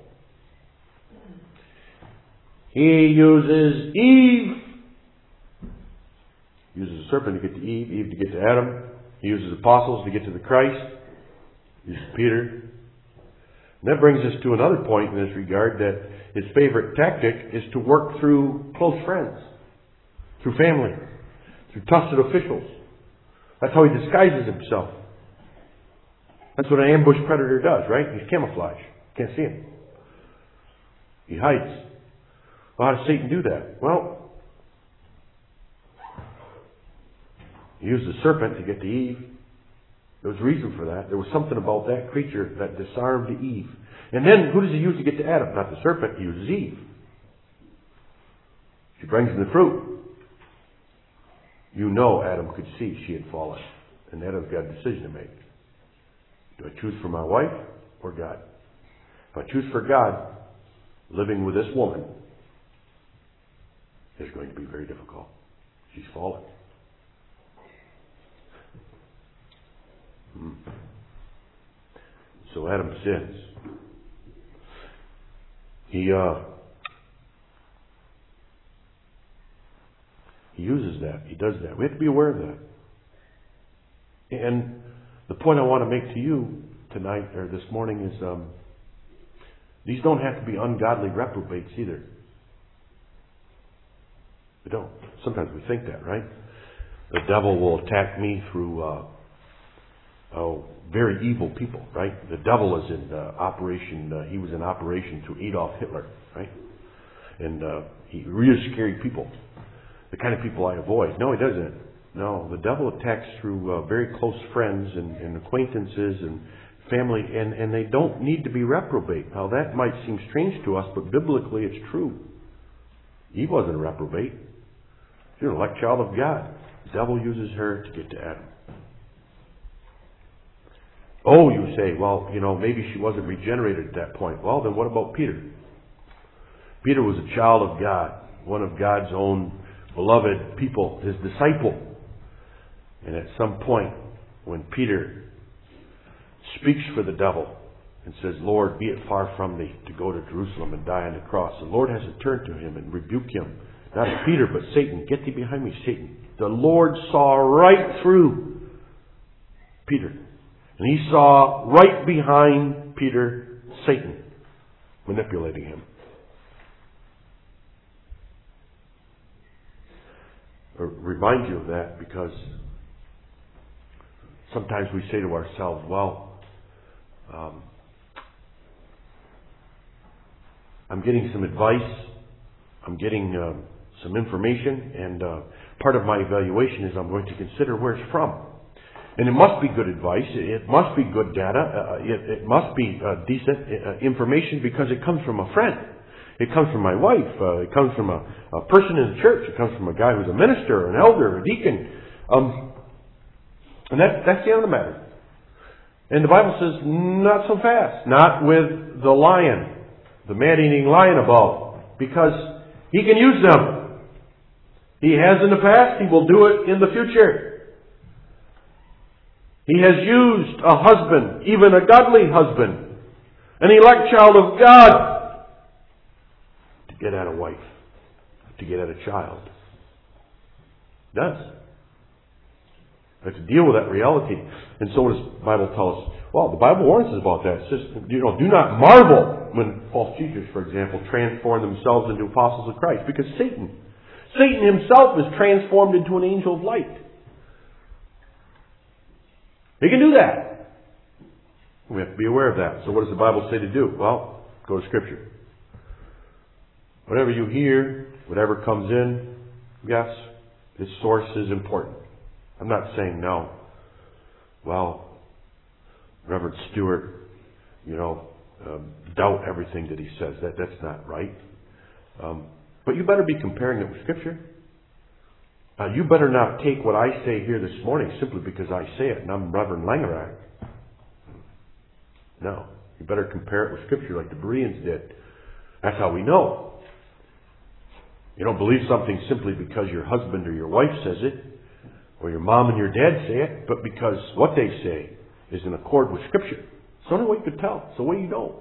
He uses Eve. He uses a serpent to get to Eve, Eve to get to Adam. He uses apostles to get to the Christ. He uses Peter. And that brings us to another point in this regard, that his favorite tactic is to work through close friends, through family, through trusted officials. That's how he disguises himself. That's what an ambush predator does, right? He's camouflage. Can't see him. He hides. Well, how does Satan do that? Well, he used the serpent to get to Eve. There was a reason for that. There was something about that creature that disarmed Eve. And then, who does he use to get to Adam? Not the serpent, he uses Eve. She brings him the fruit. You know Adam could see she had fallen. And Adam's got a decision to make. Do I choose for my wife or God? If I choose for God, living with this woman is going to be very difficult. She's fallen. So Adam sins. He He uses that. He does that. We have to be aware of that. And the point I want to make to you tonight or this morning is these don't have to be ungodly reprobates either. They don't. Sometimes we think that, right? The devil will attack me through very evil people, right? The devil is in operation. He was in operation to Adolf Hitler, right? And he really scary people. The kind of people I avoid. No, he doesn't. No, the devil attacks through very close friends and acquaintances and family, and they don't need to be reprobate. Now, that might seem strange to us, but biblically it's true. Eve wasn't a reprobate. She was an elect child of God. The devil uses her to get to Adam. Oh, you say, well, maybe she wasn't regenerated at that point. Well, then what about Peter? Peter was a child of God, one of God's own beloved people, his disciple. And at some point, when Peter speaks for the devil and says, Lord, be it far from thee to go to Jerusalem and die on the cross, the Lord has to turn to him and rebuke him. Not Peter, but Satan. Get thee behind me, Satan. The Lord saw right through Peter. And he saw right behind Peter, Satan, manipulating him. I remind you of that because sometimes we say to ourselves, well, I'm getting some advice, I'm getting some information, and part of my evaluation is I'm going to consider where it's from. And it must be good advice, it must be good data, it must be decent information because it comes from a friend. It comes from my wife, it comes from a person in the church, it comes from a guy who's a minister, an elder, a deacon. And that's the end of the matter. And the Bible says, not so fast. Not with the lion, the man-eating lion above, because he can use them. He has in the past, he will do it in the future. He has used a husband, even a godly husband, an elect child of God, to get at a wife, to get at a child. He does. We have to deal with that reality. And so what does the Bible tell us? Well, the Bible warns us about that. It says, do not marvel when false teachers, for example, transform themselves into apostles of Christ. Because Satan himself is transformed into an angel of light. He can do that. We have to be aware of that. So what does the Bible say to do? Well, go to Scripture. Whatever you hear, whatever comes in, yes, its source is important. I'm not saying no. Well, Reverend Stewart, doubt everything that he says. That's not right. But you better be comparing it with Scripture. You better not take what I say here this morning simply because I say it and I'm Reverend Langerak. No. You better compare it with Scripture like the Bereans did. That's how we know. You don't believe something simply because your husband or your wife says it, or your mom and your dad say it, but because what they say is in accord with Scripture. It's the only way you can tell. It's the way you know.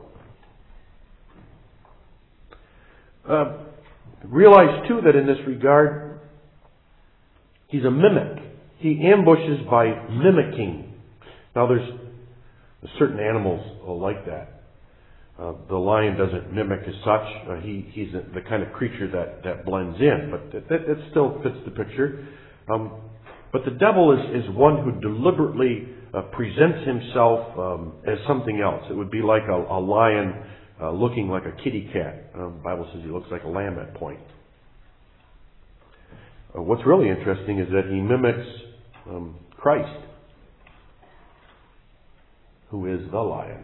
Realize, too, that in this regard, he's a mimic. He ambushes by mimicking. Now, there's certain animals like that. The lion doesn't mimic as such. He's the kind of creature that blends in, but that still fits the picture. But the devil is one who deliberately presents himself as something else. It would be like a lion looking like a kitty cat. The Bible says he looks like a lamb at point. What's really interesting is that he mimics Christ, who is the lion.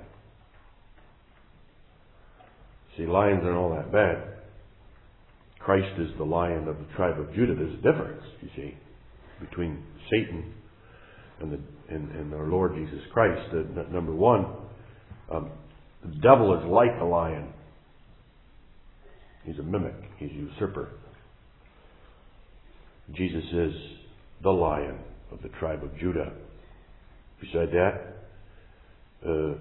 See, lions aren't all that bad. Christ is the Lion of the tribe of Judah. There's a difference, you see, between Satan and our Lord Jesus Christ. Number one, the devil is like a lion. He's a mimic. He's a usurper. Jesus is the Lion of the tribe of Judah. Beside that,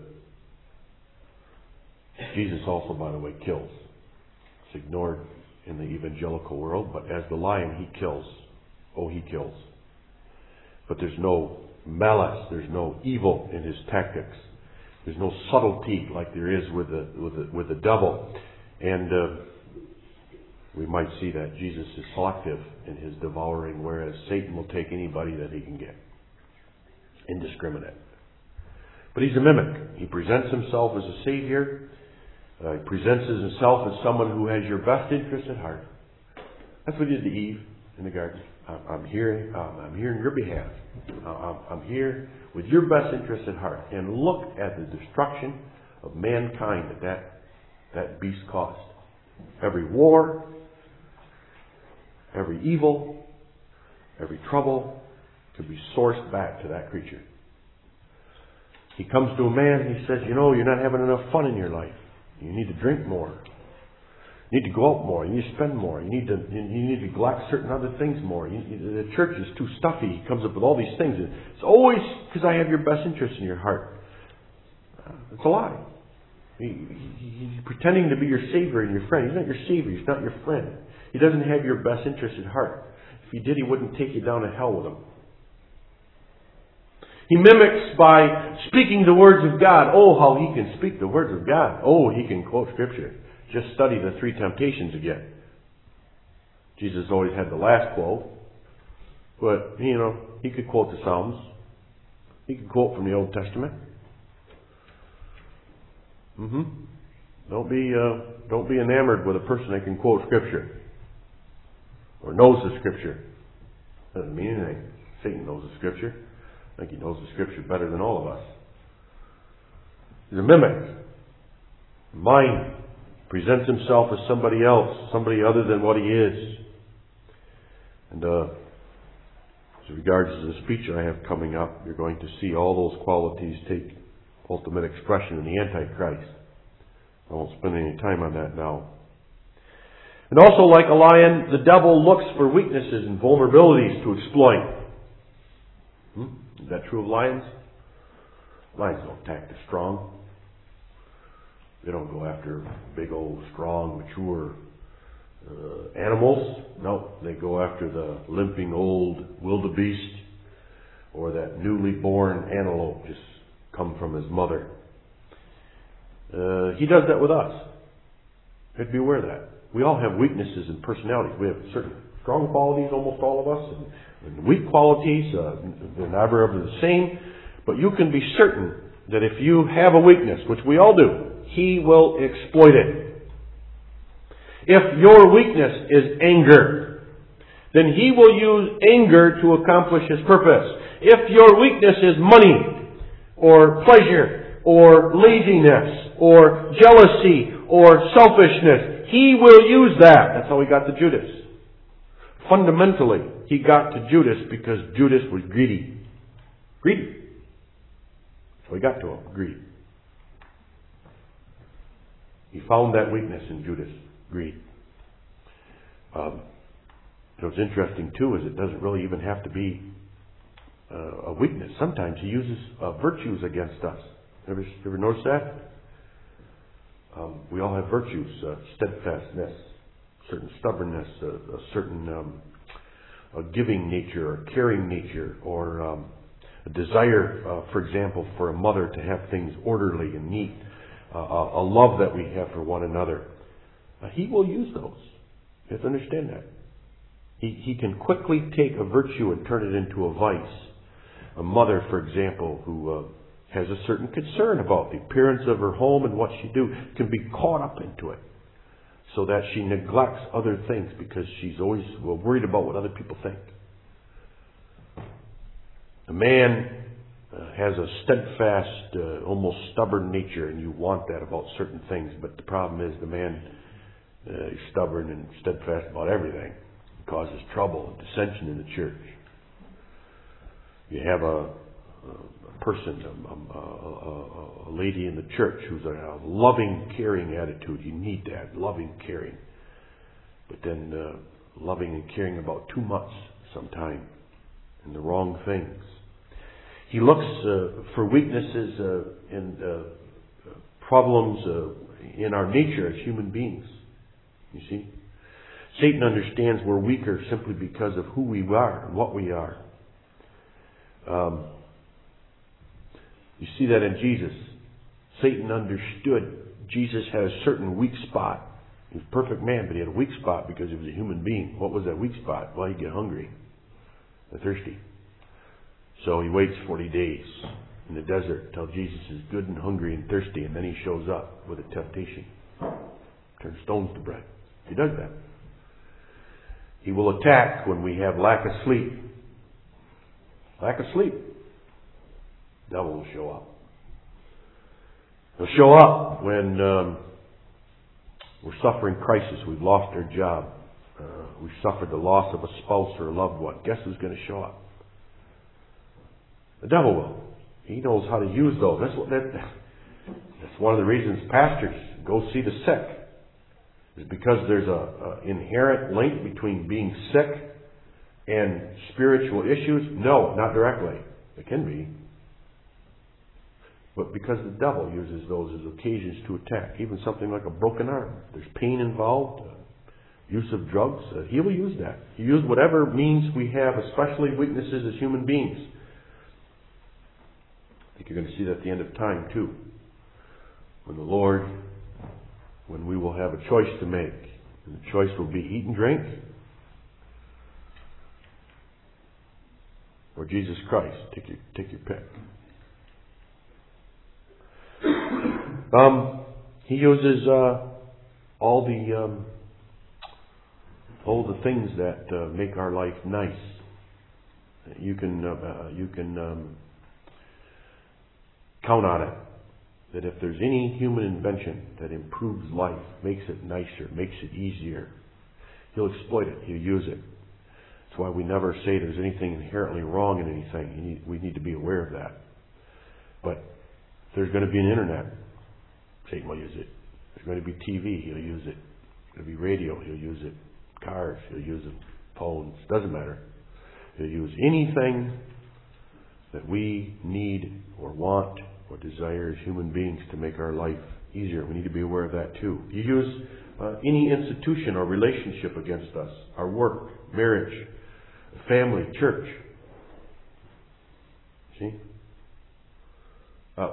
Jesus also, by the way, kills. It's ignored in the evangelical world, but as the lion, he kills. Oh, he kills. But there's no malice. There's no evil in his tactics. There's no subtlety like there is with the devil. And we might see that Jesus is selective in his devouring, whereas Satan will take anybody that he can get. Indiscriminate. But he's a mimic. He presents himself as a savior. He presents himself as someone who has your best interest at heart. That's what he did to Eve in the garden. I'm here on your behalf. I'm here with your best interest at heart. And look at the destruction of mankind that beast caused. Every war, every evil, every trouble could be sourced back to that creature. He comes to a man and he says, you're not having enough fun in your life. You need to drink more. You need to go out more. You need to spend more. You need to neglect certain other things more. The church is too stuffy. He comes up with all these things. It's always because I have your best interest in your heart. It's a lie. He's pretending to be your savior and your friend. He's not your savior. He's not your friend. He doesn't have your best interest at heart. If he did, he wouldn't take you down to hell with him. He mimics by speaking the words of God. Oh, how he can speak the words of God. Oh, he can quote Scripture. Just study the 3 temptations again. Jesus always had the last quote. But, he could quote the Psalms. He could quote from the Old Testament. Don't be enamored with a person that can quote Scripture. Or knows the Scripture. Doesn't mean anything. Satan knows the Scripture. I think he knows the Scripture better than all of us. He's a mimic. Mind. Presents himself as somebody else, somebody other than what he is. And as regards to the speech I have coming up, you're going to see all those qualities take ultimate expression in the Antichrist. I won't spend any time on that now. And also, like a lion, the devil looks for weaknesses and vulnerabilities to exploit. Is that true of lions? Lions don't attack the strong. They don't go after big old, strong, mature animals. No, they go after the limping old wildebeest or that newly born antelope just come from his mother. He does that with us. You have to be aware of that. We all have weaknesses and personalities. We have certain strong qualities, almost all of us, and weak qualities. They're never ever the same. But you can be certain that if you have a weakness, which we all do, he will exploit it. If your weakness is anger, then he will use anger to accomplish his purpose. If your weakness is money, or pleasure, or laziness, or jealousy, or selfishness, he will use that. That's how he got to Judas. Fundamentally, he got to Judas because Judas was greedy. Greedy. So he got to him. Greed. He found that weakness in Judas. Greed. What's interesting too is it doesn't really even have to be a weakness. Sometimes he uses virtues against us. Ever notice that? We all have virtues. Steadfastness, certain stubbornness, a certain a giving nature or caring nature, or a desire, for example, for a mother to have things orderly and neat. A love that we have for one another. He will use those. You have to understand that. He can quickly take a virtue and turn it into a vice. A mother, for example, who has a certain concern about the appearance of her home and what she do, can be caught up into it, so that she neglects other things because she's always worried about what other people think. A man has a steadfast, almost stubborn nature, and you want that about certain things. But the problem is the man is stubborn and steadfast about everything. It causes trouble and dissension in the church. You have a person, a lady in the church who's a loving, caring attitude. You need that, loving, caring. But then loving and caring about too much sometime and the wrong things. He looks for weaknesses and problems in our nature as human beings. You see? Satan understands we're weaker simply because of who we are and what we are. You see that in Jesus. Satan understood Jesus had a certain weak spot. He was a perfect man, but he had a weak spot because he was a human being. What was that weak spot? Well, he'd get hungry and thirsty. So he waits 40 days in the desert until Jesus is good and hungry and thirsty, and then he shows up with a temptation. Turns stones to bread. He does that. He will attack when we have lack of sleep. Lack of sleep. The devil will show up. He'll show up when we're suffering crisis. We've lost our job. We've suffered the loss of a spouse or a loved one. Guess who's going to show up? The devil will. He knows how to use those. That's one of the reasons pastors go see the sick. Is because there's a inherent link between being sick and spiritual issues? No, not directly. It can be. But because the devil uses those as occasions to attack, even something like a broken arm, there's pain involved, use of drugs, he will use that. He uses whatever means we have, especially weaknesses as human beings. I think you're going to see that at the end of time too. When we will have a choice to make. And the choice will be eat and drink or Jesus Christ. Take your pick. He uses all the things that make our life nice. You can count on it that if there's any human invention that improves life, makes it nicer, makes it easier, he'll exploit it. He'll use it. That's why we never say there's anything inherently wrong in anything. We need to be aware of that. But if there's going to be an internet, Satan will use it. There's going to be TV, he'll use it. There's going to be radio, he'll use it. Cars, he'll use it. Phones, doesn't matter. He'll use anything that we need or want or desire as human beings to make our life easier. We need to be aware of that too. You use any institution or relationship against us. Our work, marriage, family, church. See? It's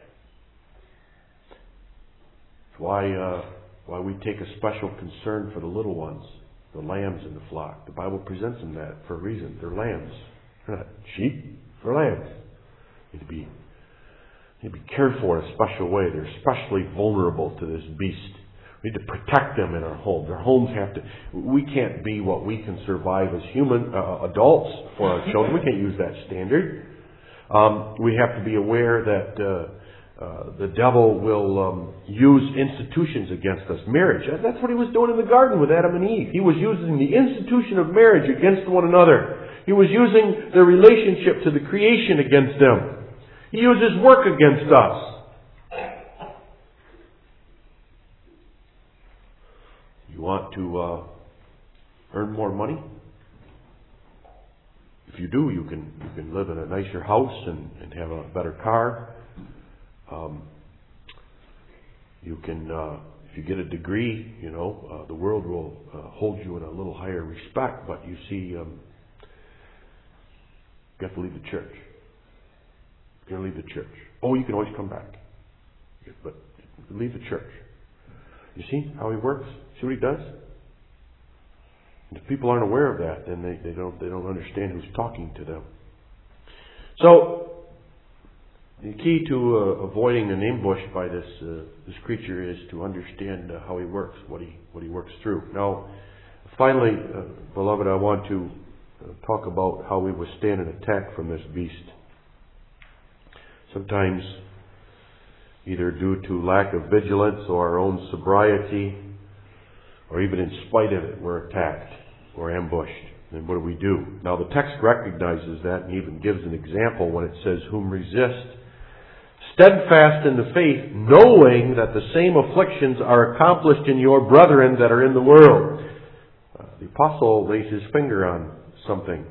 why we take a special concern for the little ones, the lambs in the flock. The Bible presents them that for a reason. They're lambs. They're not sheep. They're lambs. They need to be cared for in a special way. They're especially vulnerable to this beast. We need to protect them in our homes. Our homes we can't be what we can survive as human adults for our children. We can't use that standard. We have to be aware that the devil will use institutions against us. Marriage. That's what he was doing in the garden with Adam and Eve. He was using the institution of marriage against one another. He was using their relationship to the creation against them. He uses work against us. You want to earn more money? If you do, you can live in a nicer house and have a better car. You can, if you get a degree, the world will hold you in a little higher respect. But you see, you have to leave the church. You're going to leave the church. Oh, you can always come back. But leave the church. You see how he works? See what he does? And if people aren't aware of that, then they don't understand who's talking to them. So the key to avoiding an ambush by this creature is to understand how he works, what he works through. Now, finally, beloved, I want to talk about how we withstand an attack from this beast. Sometimes, either due to lack of vigilance or our own sobriety, or even in spite of it, we're attacked or ambushed. And what do? Now, the text recognizes that and even gives an example when it says, "Whom resist, steadfast in the faith, knowing that the same afflictions are accomplished in your brethren that are in the world." The apostle lays his finger on something.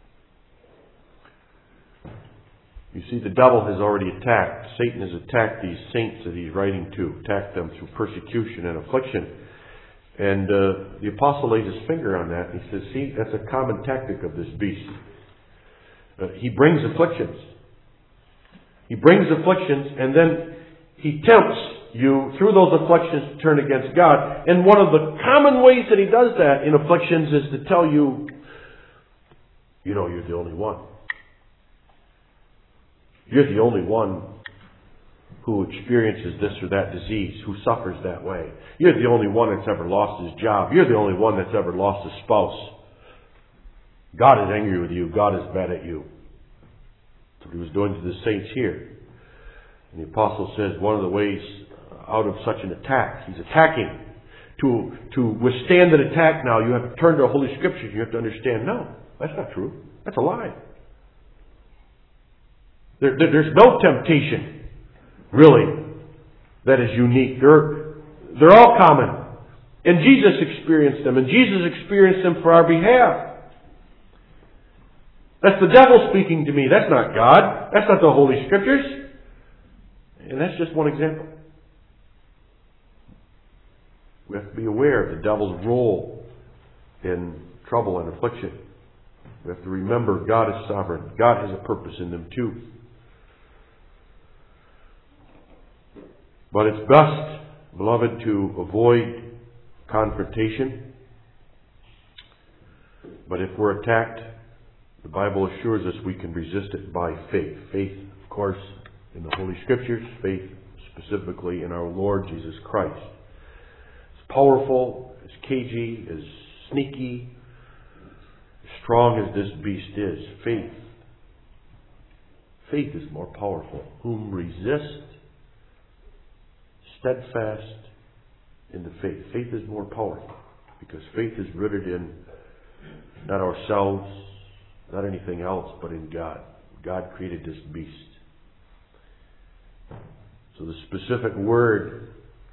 You see, the devil has already attacked. Satan has attacked these saints that he's writing to, attacked them through persecution and affliction. And the apostle lays his finger on that, and he says, see, that's a common tactic of this beast. He brings afflictions. He brings afflictions, and then he tempts you through those afflictions to turn against God. And one of the common ways that he does that in afflictions is to tell you, you know, you're the only one. You're the only one who experiences this or that disease, who suffers that way. You're the only one that's ever lost his job. You're the only one that's ever lost a spouse. God is angry with you. God is mad at you. That's what he was doing to the saints here. And the apostle says one of the ways out of such an attack, he's attacking. To withstand an attack now, you have to turn to the Holy Scriptures. You have to understand, no, that's not true. That's a lie. There's no temptation, really, that is unique. They're all common. And Jesus experienced them. And Jesus experienced them for our behalf. That's the devil speaking to me. That's not God. That's not the Holy Scriptures. And that's just one example. We have to be aware of the devil's role in trouble and affliction. We have to remember God is sovereign. God has a purpose in them too. But it's best, beloved, to avoid confrontation. But if we're attacked, the Bible assures us we can resist it by faith. Faith, of course, in the Holy Scriptures. Faith specifically in our Lord Jesus Christ. As powerful, as cagey, as sneaky, as strong as this beast is, faith is more powerful. Whom resist, steadfast in the faith. Faith is more powerful because faith is rooted in not ourselves, not anything else, but in God. God created this beast. So the specific word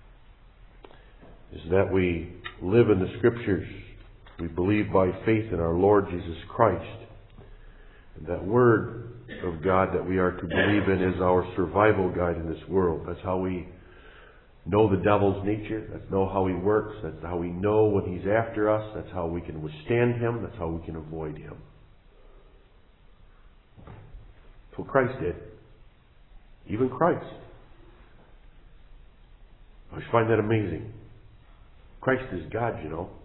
is that we live in the Scriptures. We believe by faith in our Lord Jesus Christ. And that word of God that we are to believe in is our survival guide in this world. That's how we know the devil's nature. That's how he works. That's how we know when he's after us. That's how we can withstand him. That's how we can avoid him. That's what Christ did. Even Christ. I just find that amazing. Christ is God, you know.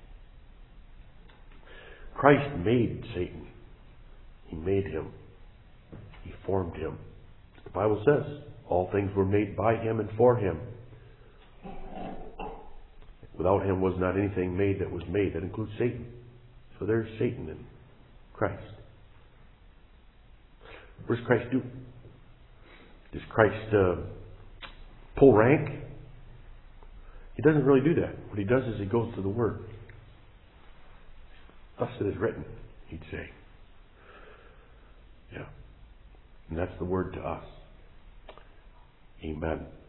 Christ made Satan. He made him. He formed him. The Bible says all things were made by him and for him. Without him was not anything made that was made. That includes Satan. So there's Satan and Christ. What does Christ do? Does Christ pull rank? He doesn't really do that. What he does is he goes to the Word. Thus it is written, he'd say. Yeah. And that's the Word to us. Amen.